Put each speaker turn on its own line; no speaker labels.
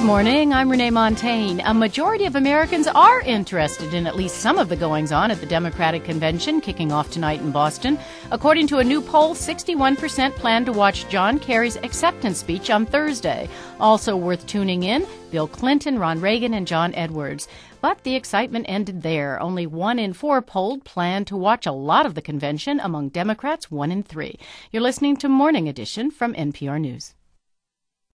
morning. I'm Renee Montagne. A majority of Americans are interested in at least some of the goings-on at the Democratic Convention kicking off tonight in Boston. According to a new poll, 61% plan to watch John Kerry's acceptance speech on Thursday. Also worth tuning in, Bill Clinton, Ron Reagan, and John Edwards. But the excitement ended there. Only 1 in 4 polled plan to watch a lot of the convention. Among Democrats, 1 in 3. You're listening to Morning Edition from NPR News.